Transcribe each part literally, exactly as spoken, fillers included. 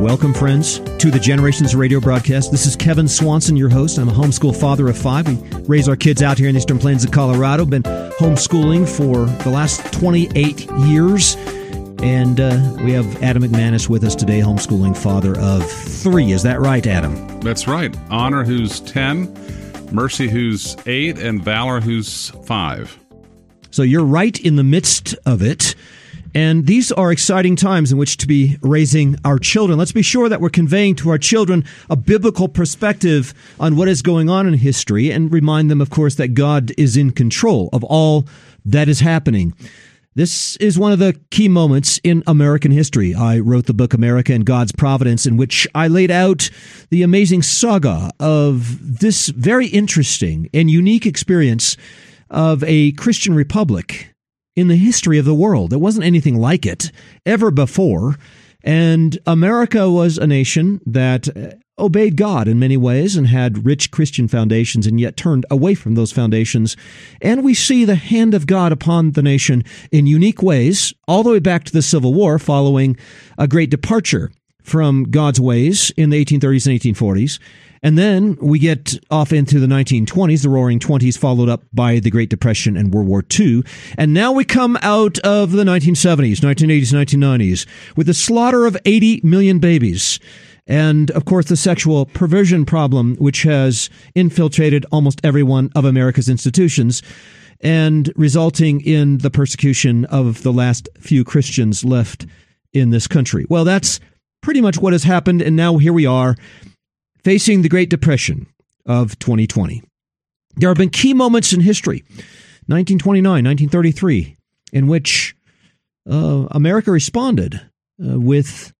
Welcome, friends, to the Generations Radio broadcast. This is Kevin Swanson, your host. I'm a homeschool father of five. We raise our kids out here in the Eastern Plains of Colorado. Been homeschooling for the last twenty-eight years. And uh, we have Adam McManus with us today, homeschooling father of three. Is that right, Adam? That's right. Honor, who's ten, Mercy, who's eight, and Valor, who's five. So you're right in the midst of it. And these are exciting times in which to be raising our children. Let's be sure that we're conveying to our children a biblical perspective on what is going on in history and remind them, of course, that God is in control of all that is happening. This is one of the key moments in American history. I wrote the book America and God's Providence, in which I laid out the amazing saga of this very interesting and unique experience of a Christian republic in the history of the world. There wasn't anything like it ever before. And America was a nation that obeyed God in many ways and had rich Christian foundations, and yet turned away from those foundations. And we see the hand of God upon the nation in unique ways, all the way back to the Civil War, following a great departure from God's ways in the eighteen thirties and eighteen forties. And then we get off into the nineteen twenties, the Roaring Twenties, followed up by the Great Depression and World War Two. And now we come out of the nineteen seventies, nineteen eighties, nineteen nineties, with the slaughter of eighty million babies. And, of course, the sexual perversion problem, which has infiltrated almost every one of America's institutions, and resulting in the persecution of the last few Christians left in this country. Well, that's pretty much what has happened, and now here we are, facing the Great Depression of twenty twenty. There have been key moments in history, nineteen twenty-nine, nineteen thirty-three, in which uh, America responded uh, with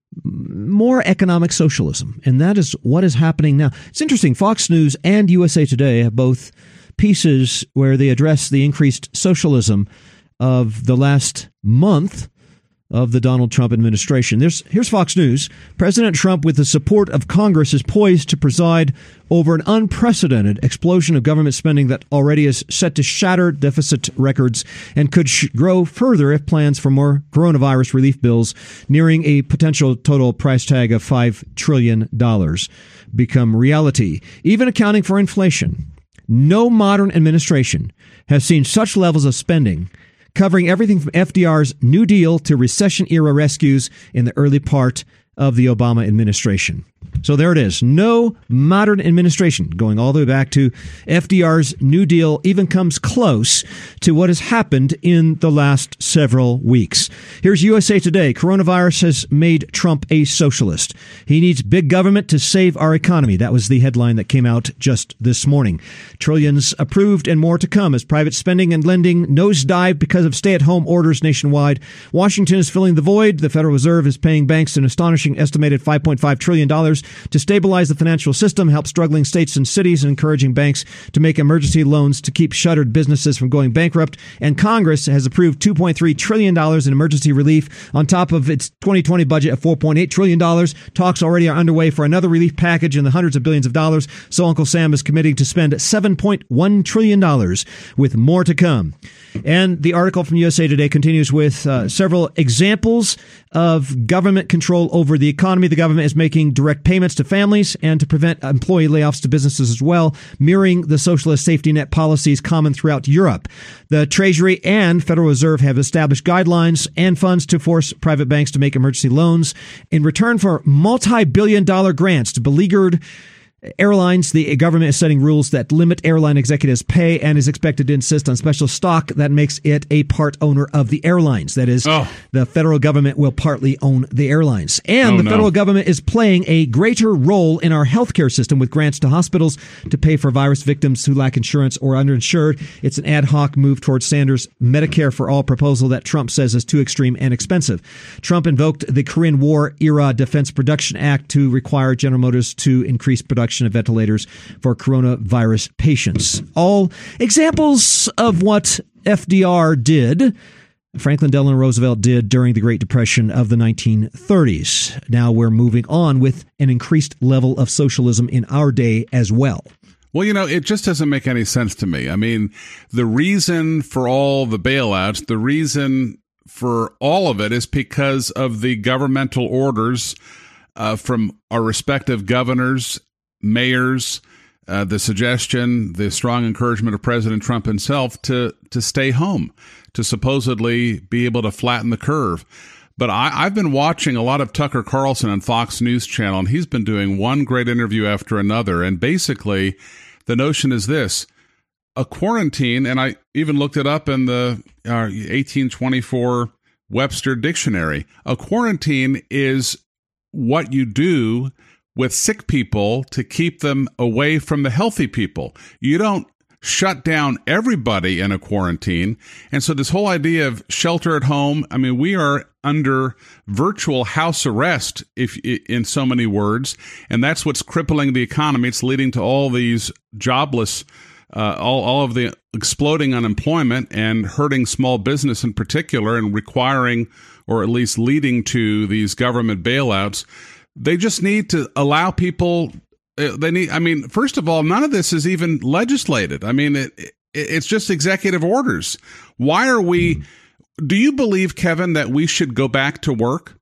more economic socialism, and that is what is happening now. It's interesting, Fox News and U S A Today have both pieces where they address the increased socialism of the last month of the Donald Trump administration. There's, here's Fox News. President Trump, with the support of Congress, is poised to preside over an unprecedented explosion of government spending that already is set to shatter deficit records and could sh- grow further if plans for more coronavirus relief bills nearing a potential total price tag of five trillion dollars become reality. Even accounting for inflation, no modern administration has seen such levels of spending, covering everything from F D R's New Deal to recession-era rescues in the early part of the Obama administration. So there it is. No modern administration, going all the way back to F D R's New Deal, even comes close to what has happened in the last several weeks. Here's U S A Today. Coronavirus has made Trump a socialist. He needs big government to save our economy. That was the headline that came out just this morning. Trillions approved and more to come as private spending and lending nosedive because of stay-at-home orders nationwide. Washington is filling the void. The Federal Reserve is paying banks an astonishing estimated five point five trillion dollars to stabilize the financial system, help struggling states and cities, and encouraging banks to make emergency loans to keep shuttered businesses from going bankrupt. And Congress has approved two point three trillion dollars in emergency relief on top of its twenty twenty budget of four point eight trillion dollars. Talks already are underway for another relief package in the hundreds of billions of dollars. So Uncle Sam is committing to spend seven point one trillion dollars, with more to come. And the article from U S A Today continues with uh, several examples of government control over the economy. The government is making direct payments to families and to prevent employee layoffs to businesses as well, mirroring the socialist safety net policies common throughout Europe. The Treasury and Federal Reserve have established guidelines and funds to force private banks to make emergency loans in return for multi-billion dollar grants to beleaguered airlines. The government is setting rules that limit airline executives' pay and is expected to insist on special stock that makes it a part owner of the airlines. That is, oh. the federal government will partly own the airlines. And oh, the no. federal government is playing a greater role in our healthcare system with grants to hospitals to pay for virus victims who lack insurance or are underinsured. It's an ad hoc move towards Sanders' Medicare for All proposal that Trump says is too extreme and expensive. Trump invoked the Korean War era Defense Production Act to require General Motors to increase production of ventilators for coronavirus patients. All examples of what F D R did, Franklin Delano Roosevelt did during the Great Depression of the nineteen thirties. Now we're moving on with an increased level of socialism in our day as well. Well, you know, it just doesn't make any sense to me. I mean, the reason for all the bailouts, the reason for all of it is because of the governmental orders uh, from our respective governors, mayors, uh, the suggestion, the strong encouragement of President Trump himself to to stay home, to supposedly be able to flatten the curve. But I, I've been watching a lot of Tucker Carlson on Fox News Channel, and he's been doing one great interview after another. And basically, the notion is this: a quarantine, and I even looked it up in the uh, eighteen twenty-four Webster Dictionary. A quarantine is what you do with sick people to keep them away from the healthy people. You don't shut down everybody in a quarantine. And so this whole idea of shelter at home, I mean, we are under virtual house arrest, if in so many words, and that's what's crippling the economy. It's leading to all these jobless, uh, all, all of the exploding unemployment and hurting small business in particular, and requiring, or at least leading to, these government bailouts. They just need to allow people. They need. I mean, first of all, none of this is even legislated. I mean, it, it it's just executive orders. Why are we? Do you believe, Kevin, that we should go back to work?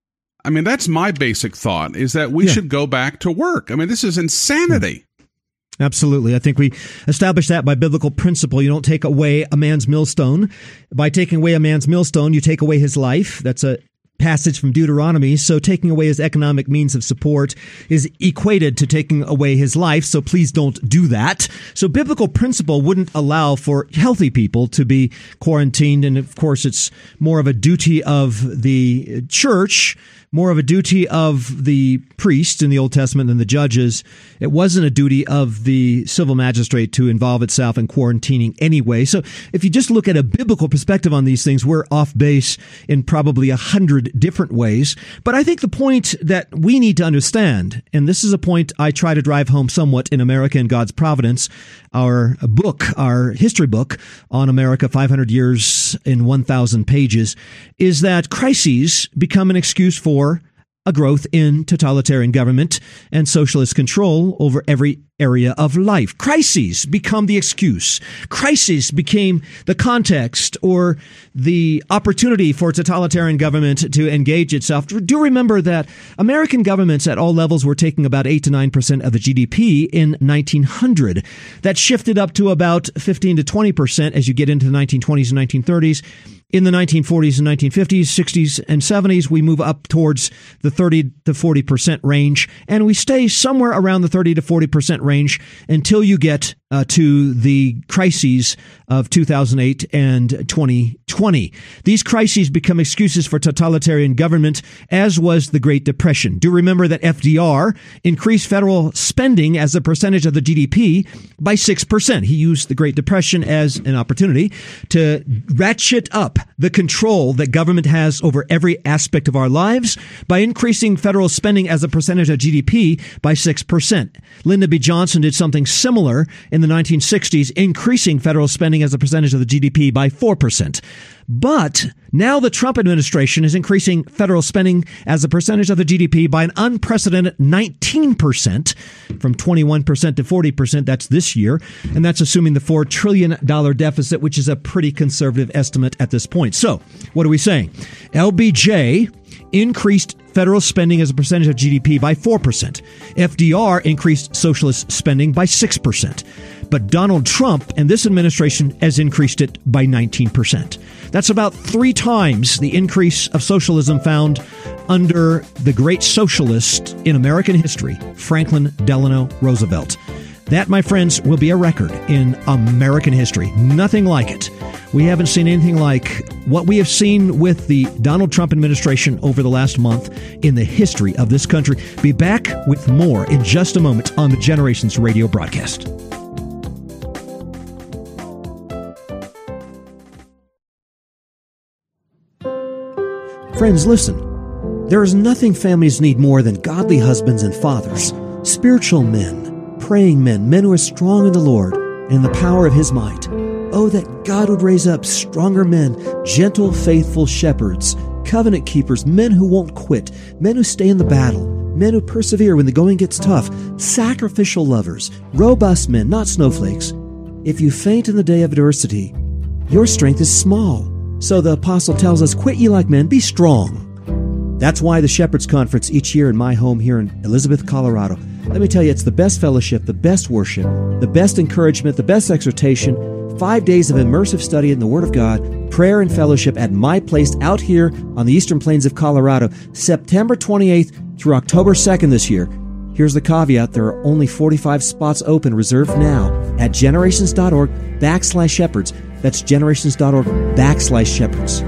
I mean, that's my basic thought: is that we yeah. should go back to work. I mean, this is insanity. Absolutely. I think we established that by biblical principle. You don't take away a man's millstone. By taking away a man's millstone, you take away his life. That's a passage from Deuteronomy. So taking away his economic means of support is equated to taking away his life. So please don't do that. So biblical principle wouldn't allow for healthy people to be quarantined. And of course, it's more of a duty of the church, more of a duty of the priests in the Old Testament than the judges. It wasn't a duty of the civil magistrate to involve itself in quarantining anyway. So if you just look at a biblical perspective on these things, we're off base in probably a hundred different ways. But I think the point that we need to understand, and this is a point I try to drive home somewhat in America and God's Providence, our book, our history book on America, five hundred years in one thousand pages, is that crises become an excuse for a growth in totalitarian government and socialist control over every area of life. Crises become the excuse. Crises became the context or the opportunity for totalitarian government to engage itself. Do remember that American governments at all levels were taking about eight to nine percent of the G D P in nineteen hundred. That shifted up to about fifteen to twenty percent as you get into the nineteen twenties and nineteen thirties. In the nineteen forties and nineteen fifties, sixties, and seventies, we move up towards the thirty to forty percent range, and we stay somewhere around the thirty to forty percent range until you get uh, to the crises of two thousand eight and twenty twenty. These crises become excuses for totalitarian government, as was the Great Depression. Do remember that F D R increased federal spending as a percentage of the G D P by six percent. He used the Great Depression as an opportunity to ratchet up the control that government has over every aspect of our lives by increasing federal spending as a percentage of G D P by six percent. Lyndon B. Johnson did something similar in the nineteen sixties, increasing federal spending as a percentage of the G D P by four percent. But now the Trump administration is increasing federal spending as a percentage of the G D P by an unprecedented nineteen percent, from twenty-one percent to forty percent. That's this year. And that's assuming the four trillion dollars deficit, which is a pretty conservative estimate at this point. So what are we saying? L B J increased federal spending as a percentage of G D P by four percent. F D R increased socialist spending by six percent. But Donald Trump and this administration has increased it by nineteen percent. That's about three times the increase of socialism found under the great socialist in American history, Franklin Delano Roosevelt. That, my friends, will be a record in American history. Nothing like it. We haven't seen anything like what we have seen with the Donald Trump administration over the last month in the history of this country. Be back with more in just a moment on the Generations Radio broadcast. Friends, listen. There is nothing families need more than godly husbands and fathers, spiritual men, praying men, men who are strong in the Lord and in the power of His might. Oh, that God would raise up stronger men, gentle, faithful shepherds, covenant keepers, men who won't quit, men who stay in the battle, men who persevere when the going gets tough, sacrificial lovers, robust men, not snowflakes. If you faint in the day of adversity, your strength is small. So the apostle tells us, quit ye like men, be strong. That's why the Shepherds Conference each year in my home here in Elizabeth, Colorado. Let me tell you, it's the best fellowship, the best worship, the best encouragement, the best exhortation, five days of immersive study in the Word of God, prayer and fellowship at my place out here on the Eastern Plains of Colorado, September twenty-eighth through October second this year. Here's the caveat. There are only forty-five spots open, reserved now at generations.org backslash shepherds. That's generations.org backslash shepherds.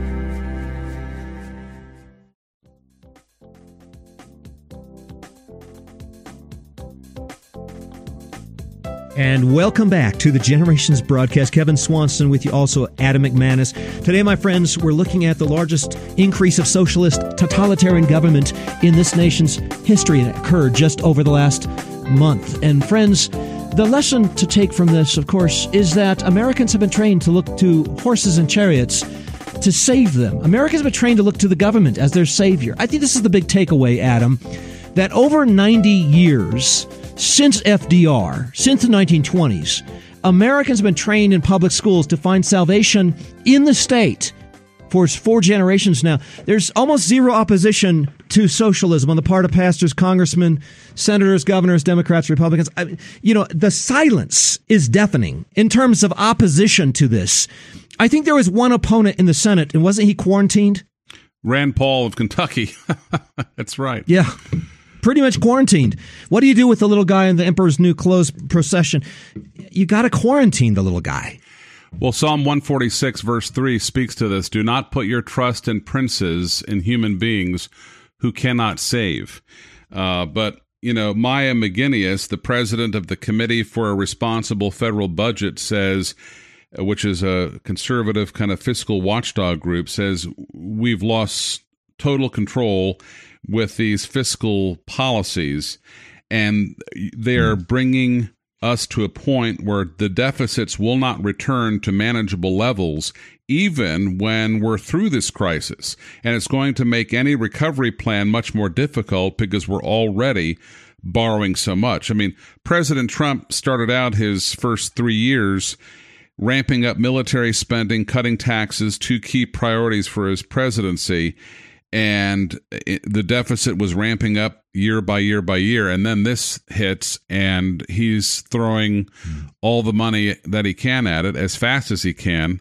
And welcome back to the Generations broadcast. Kevin Swanson with you, also Adam McManus. Today, my friends, we're looking at the largest increase of socialist totalitarian government in this nation's history, and it occurred just over the last month. And friends, the lesson to take from this, of course, is that Americans have been trained to look to horses and chariots to save them. Americans have been trained to look to the government as their savior. I think this is the big takeaway, Adam, that over ninety years since F D R, since the nineteen twenties, Americans have been trained in public schools to find salvation in the state for four generations now. There's almost zero opposition to socialism on the part of pastors, congressmen, senators, governors, Democrats, Republicans. I, you know, the silence is deafening in terms of opposition to this. I think there was one opponent in the Senate, and wasn't he quarantined? Rand Paul of Kentucky. That's right. Yeah. Pretty much quarantined. What do you do with the little guy in the Emperor's New Clothes procession? You got to quarantine the little guy. Well, Psalm one forty-six, verse three speaks to this. Do not put your trust in princes, in human beings who cannot save. Uh, but, you know, Maya McGuinness, the president of the Committee for a Responsible Federal Budget, says, which is a conservative kind of fiscal watchdog group, says we've lost total control with these fiscal policies, and they're bringing us to a point where the deficits will not return to manageable levels even when we're through this crisis. And it's going to make any recovery plan much more difficult because we're already borrowing so much. I mean, President Trump started out his first three years ramping up military spending, cutting taxes, two key priorities for his presidency. And it, the deficit was ramping up year by year by year. And then this hits, and he's throwing all the money that he can at it as fast as he can.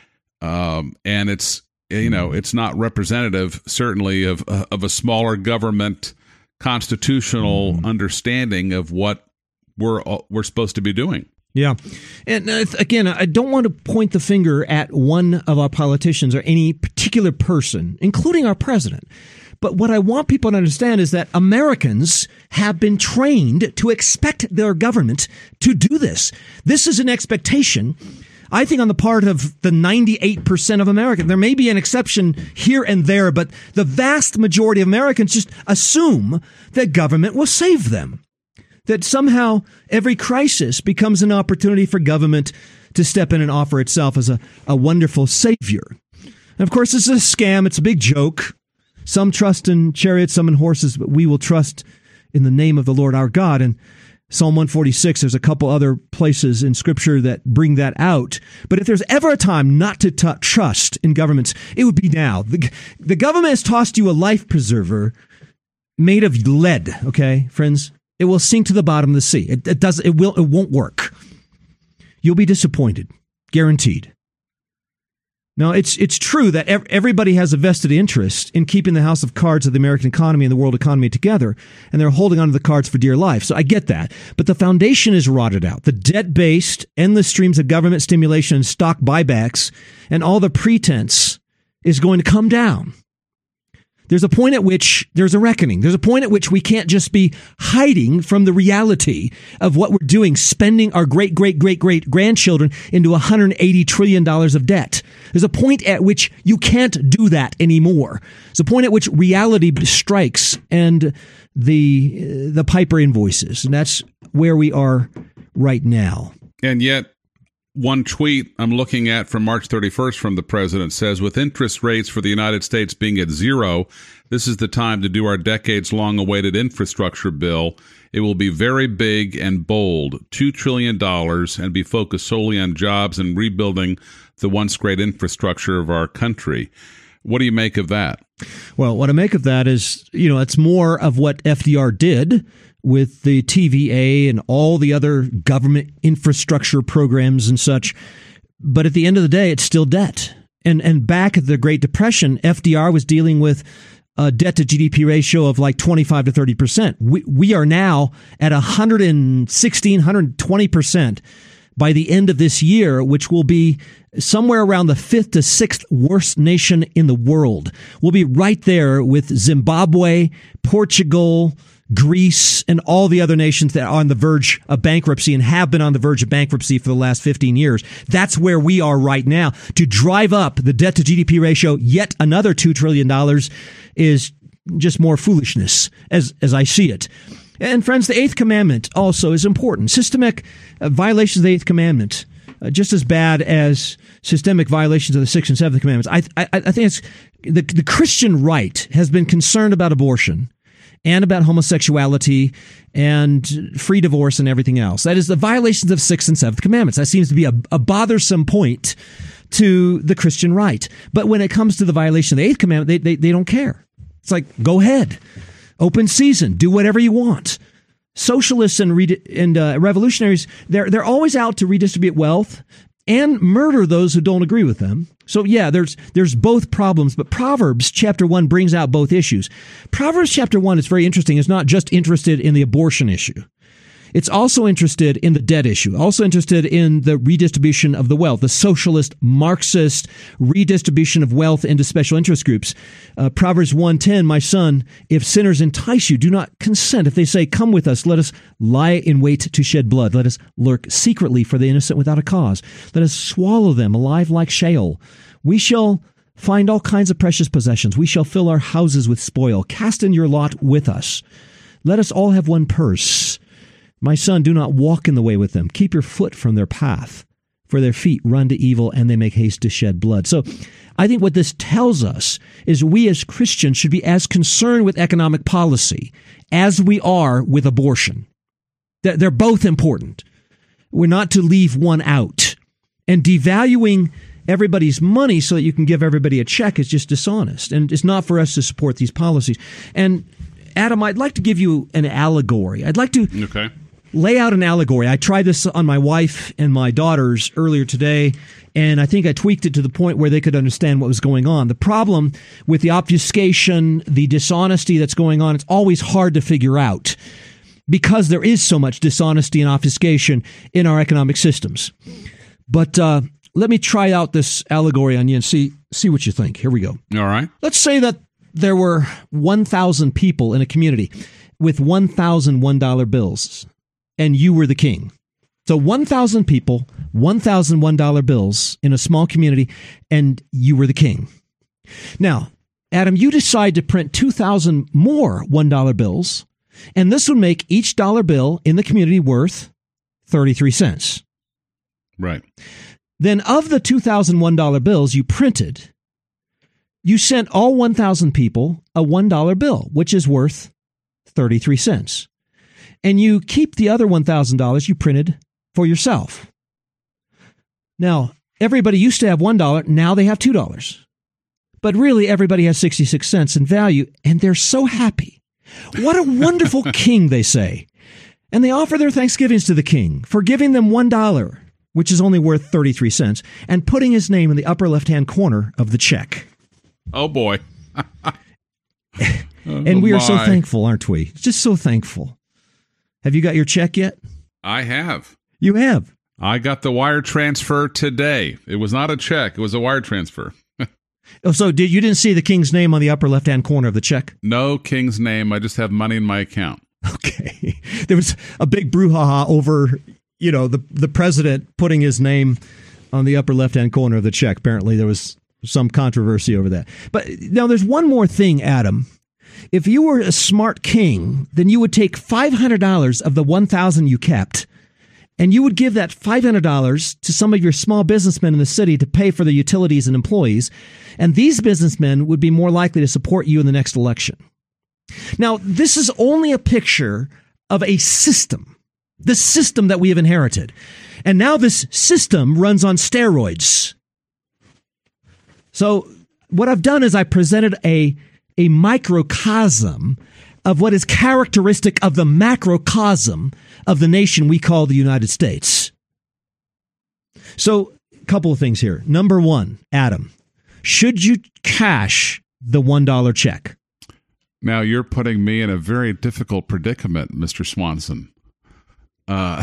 Um, and it's, you know, it's not representative, certainly, of, of a smaller government constitutional understanding of what we're we're supposed to be doing. Yeah. And uh, again, I don't want to point the finger at one of our politicians or any particular person, including our president. But what I want people to understand is that Americans have been trained to expect their government to do this. This is an expectation, I think, on the part of the ninety-eight percent of Americans. There may be an exception here and there, but the vast majority of Americans just assume that government will save them. That somehow every crisis becomes an opportunity for government to step in and offer itself as a, a wonderful savior. And of course, this is a scam. It's a big joke. Some trust in chariots, some in horses, but we will trust in the name of the Lord our God. And Psalm one forty-six, there's a couple other places in Scripture that bring that out. But if there's ever a time not to t- trust in governments, it would be now. The, the government has tossed you a life preserver made of lead, okay, friends? It will sink to the bottom of the sea. It, it does. It will. It won't work. You'll be disappointed, guaranteed. Now, it's it's true that ev- everybody has a vested interest in keeping the house of cards of the American economy and the world economy together, and they're holding onto the cards for dear life. So I get that, but the foundation is rotted out. The debt-based, endless streams of government stimulation and stock buybacks, and all the pretense is going to come down. There's a point at which there's a reckoning. There's a point at which we can't just be hiding from the reality of what we're doing, spending our great, great, great, great grandchildren into one hundred eighty trillion dollars of debt. There's a point at which you can't do that anymore. There's a point at which reality strikes and the the piper invoices. And that's where we are right now. And yet, one tweet I'm looking at from March thirty-first from the president says, with interest rates for the United States being at zero, this is the time to do our decades-long awaited infrastructure bill. It will be very big and bold, two trillion dollars, and be focused solely on jobs and rebuilding the once great infrastructure of our country. What do you make of that? Well, what I make of that is, you know, it's more of what F D R did with the T V A and all the other government infrastructure programs and such. But at the end of the day, it's still debt. And and back at the Great Depression, F D R was dealing with a debt to G D P ratio of like twenty-five to thirty percent. We, we are now at one hundred sixteen, one hundred twenty percent by the end of this year, which will be somewhere around the fifth to sixth worst nation in the world. We'll be right there with Zimbabwe, Portugal, Greece, and all the other nations that are on the verge of bankruptcy and have been on the verge of bankruptcy for the last fifteen years. That's where we are right now. To drive up the debt to G D P ratio yet another two trillion dollars is just more foolishness, as as I see it. And friends, the Eighth Commandment also is important. Systemic uh, violations of the Eighth Commandment, uh, just as bad as systemic violations of the Sixth and Seventh Commandments. I, I, I think it's the, the Christian right has been concerned about abortion and about homosexuality and free divorce and everything else. That is the violations of Sixth and Seventh Commandments. That seems to be a, a bothersome point to the Christian right. But when it comes to the violation of the Eighth Commandment, they, they, they don't care. It's like, go ahead. Open season. Do whatever you want. Socialists and, re- and uh, revolutionaries, they're, they're always out to redistribute wealth and murder those who don't agree with them. So yeah, there's there's both problems, but Proverbs chapter one brings out both issues. Proverbs chapter one is very interesting. It's not just interested in the abortion issue. It's also interested in the debt issue, also interested in the redistribution of the wealth, the socialist, Marxist redistribution of wealth into special interest groups. Uh, Proverbs one ten, my son, if sinners entice you, do not consent. If they say, come with us, let us lie in wait to shed blood. Let us lurk secretly for the innocent without a cause. Let us swallow them alive like Sheol. We shall find all kinds of precious possessions. We shall fill our houses with spoil. Cast in your lot with us. Let us all have one purse. My son, do not walk in the way with them. Keep your foot from their path, for their feet run to evil and they make haste to shed blood. So I think what this tells us is we as Christians should be as concerned with economic policy as we are with abortion. They're both important. We're not to leave one out. And devaluing everybody's money so that you can give everybody a check is just dishonest. And it's not for us to support these policies. And Adam, I'd like to give you an allegory. I'd like to okay. lay out an allegory. I tried this on my wife and my daughters earlier today, and I think I tweaked it to the point where they could understand what was going on. The problem with the obfuscation, the dishonesty that's going on, it's always hard to figure out because there is so much dishonesty and obfuscation in our economic systems. But uh, let me try out this allegory on you and see see what you think. Here we go. All right. Let's say that there were one thousand people in a community with one thousand one dollar bills, and you were the king. So one thousand people, one thousand one dollar bills in a small community, and you were the king. Now, Adam, you decide to print two thousand more one dollar bills, and this would make each dollar bill in the community worth thirty-three cents. Right. Then of the two thousand one dollar bills you printed, you sent all one thousand people a one dollar bill, which is worth thirty-three cents. And you keep the other one thousand dollars you printed for yourself. Now, everybody used to have one dollar. Now they have two dollars. But really, everybody has sixty-six cents in value, and they're so happy. What a wonderful king, they say. And they offer their thanksgivings to the king for giving them one dollar, which is only worth thirty-three cents, and putting his name in the upper left-hand corner of the check. Oh, boy. And we are so thankful, aren't we? Just so thankful. Have you got your check yet? I have. You have? I got the wire transfer today. It was not a check. It was a wire transfer. Oh, so did you didn't see the king's name on the upper left-hand corner of the check? No king's name. I just have money in my account. Okay. There was a big brouhaha over, you know, the, the president putting his name on the upper left-hand corner of the check. Apparently there was some controversy over that. But now there's one more thing, Adam. If you were a smart king, then you would take five hundred dollars of the one thousand you kept, and you would give that five hundred dollars to some of your small businessmen in the city to pay for the utilities and employees, and these businessmen would be more likely to support you in the next election. Now, this is only a picture of a system, the system that we have inherited. And now this system runs on steroids. So what I've done is I presented a, a microcosm of what is characteristic of the macrocosm of the nation we call the United States. So, a couple of things here. Number one, Adam, should you cash the one dollar check? Now, you're putting me in a very difficult predicament, Mister Swanson. Uh,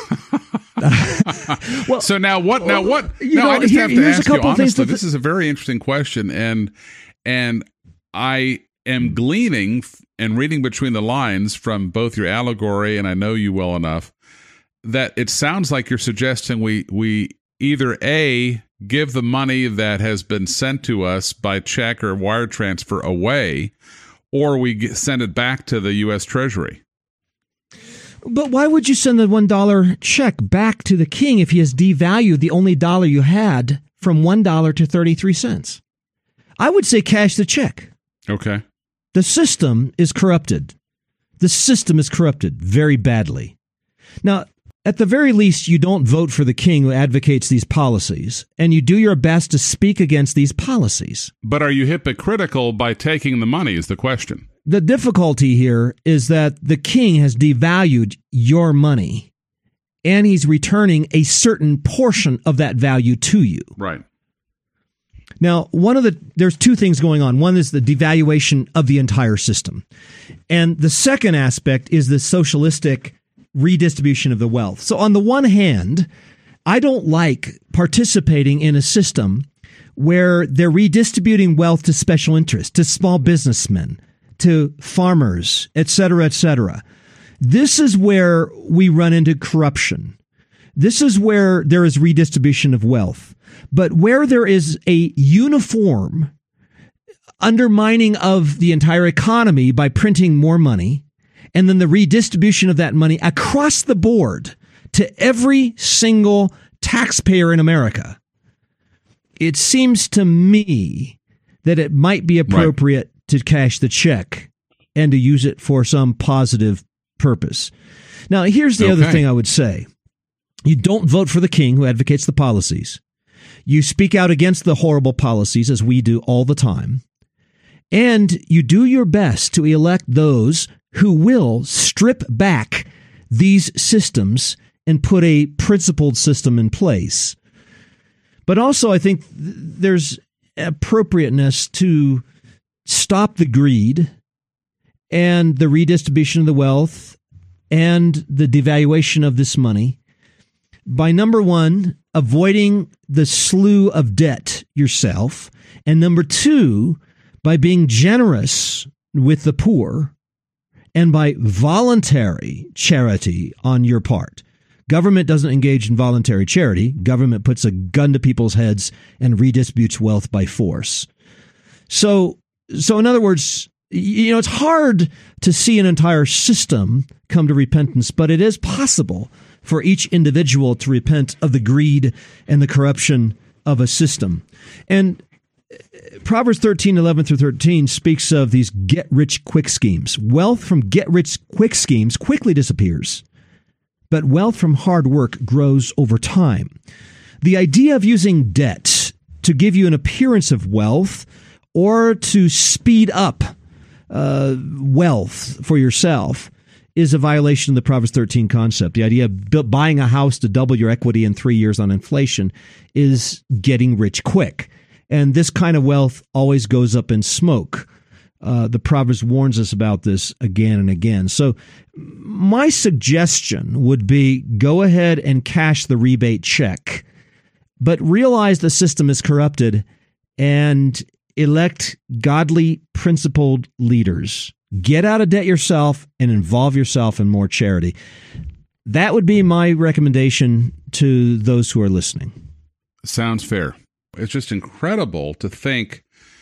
well, so now what? Now what? You no, know, I just here, have to ask you honestly. Th- this is a very interesting question, and and I am gleaning and reading between the lines from both your allegory, and I know you well enough that it sounds like you're suggesting we we either A, give the money that has been sent to us by check or wire transfer away, or we get, send it back to the U S Treasury. But why would you send the one dollar check back to the king if he has devalued the only dollar you had from one dollar to thirty-three cents? I would say cash the check. Okay. The system is corrupted. The system is corrupted very badly. Now, at the very least, you don't vote for the king who advocates these policies, and you do your best to speak against these policies. But are you hypocritical by taking the money is the question. The difficulty here is that the king has devalued your money, and he's returning a certain portion of that value to you. Right. Now, one of the there's two things going on. One is the devaluation of the entire system. And the second aspect is the socialistic redistribution of the wealth. So on the one hand, I don't like participating in a system where they're redistributing wealth to special interests, to small businessmen, to farmers, et cetera, et cetera. This is where we run into corruption. This is where there is redistribution of wealth. But where there is a uniform undermining of the entire economy by printing more money, and then the redistribution of that money across the board to every single taxpayer in America, it seems to me that it might be appropriate right. to cash the check and to use it for some positive purpose. Now, here's the okay. other thing I would say. You don't vote for the king who advocates the policies. You speak out against the horrible policies, as we do all the time. And you do your best to elect those who will strip back these systems and put a principled system in place. But also, I think th- there's appropriateness to stop the greed and the redistribution of the wealth and the devaluation of this money by, number one, avoiding the slough of debt yourself, and number two, by being generous with the poor and by voluntary charity on your part. Government doesn't engage in voluntary charity. Government puts a gun to people's heads and redistributes wealth by force. So, so in other words, you know, it's hard to see an entire system come to repentance, but it is possible for each individual to repent of the greed and the corruption of a system. And Proverbs thirteen, eleven through thirteen speaks of these get-rich-quick schemes. Wealth from get-rich-quick schemes quickly disappears, but wealth from hard work grows over time. The idea of using debt to give you an appearance of wealth or to speed up uh, wealth for yourself is a violation of the Proverbs thirteen concept. The idea of buying a house to double your equity in three years on inflation is getting rich quick. And this kind of wealth always goes up in smoke. Uh, the Proverbs warns us about this again and again. So my suggestion would be go ahead and cash the rebate check, but realize the system is corrupted and elect godly, principled leaders. Get out of debt yourself and involve yourself in more charity. That would be my recommendation to those who are listening. Sounds fair. It's just incredible to think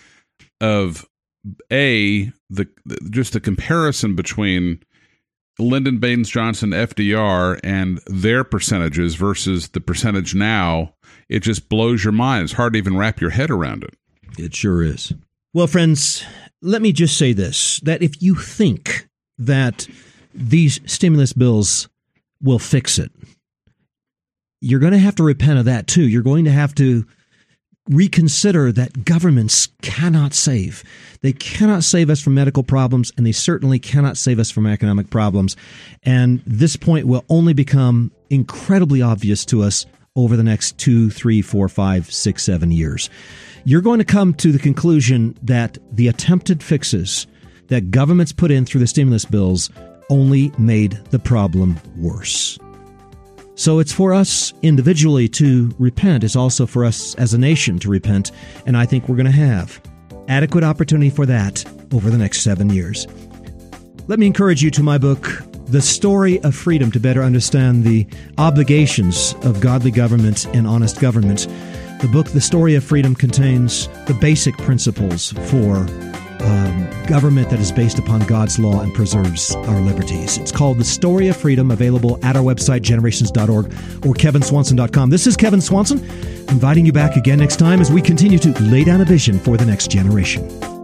of a the just the comparison between Lyndon Baines Johnson, F D R, and their percentages versus the percentage now. It just blows your mind. It's hard to even wrap your head around it. It sure is. Well, friends, let me just say this, that if you think that these stimulus bills will fix it, you're going to have to repent of that too. You're going to have to reconsider that governments cannot save. They cannot save us from medical problems, and they certainly cannot save us from economic problems. And this point will only become incredibly obvious to us over the next two, three, four, five, six, seven years. You're going to come to the conclusion that the attempted fixes that governments put in through the stimulus bills only made the problem worse. So it's for us individually to repent. It's also for us as a nation to repent. And I think we're going to have adequate opportunity for that over the next seven years. Let me encourage you to my book, The Story of Freedom, to better understand the obligations of godly government and honest government. The book, The Story of Freedom, contains the basic principles for Um, government that is based upon God's law and preserves our liberties. It's called The Story of Freedom, available at our website, generations dot org or kevin swanson dot com. This is Kevin Swanson, inviting you back again next time as we continue to lay down a vision for the next generation.